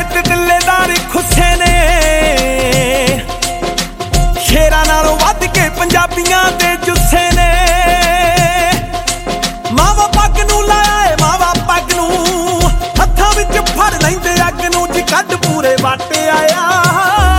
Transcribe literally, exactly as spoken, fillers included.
जट दिलेदार खुसे ने शेरां नालों वध के पंजाबियां दे जुस्से ने मावा पग नूं लाया है मावा पग नूं हत्थां विच फड़ लैंदे अग नूं जी कढ पूरे वाटे आया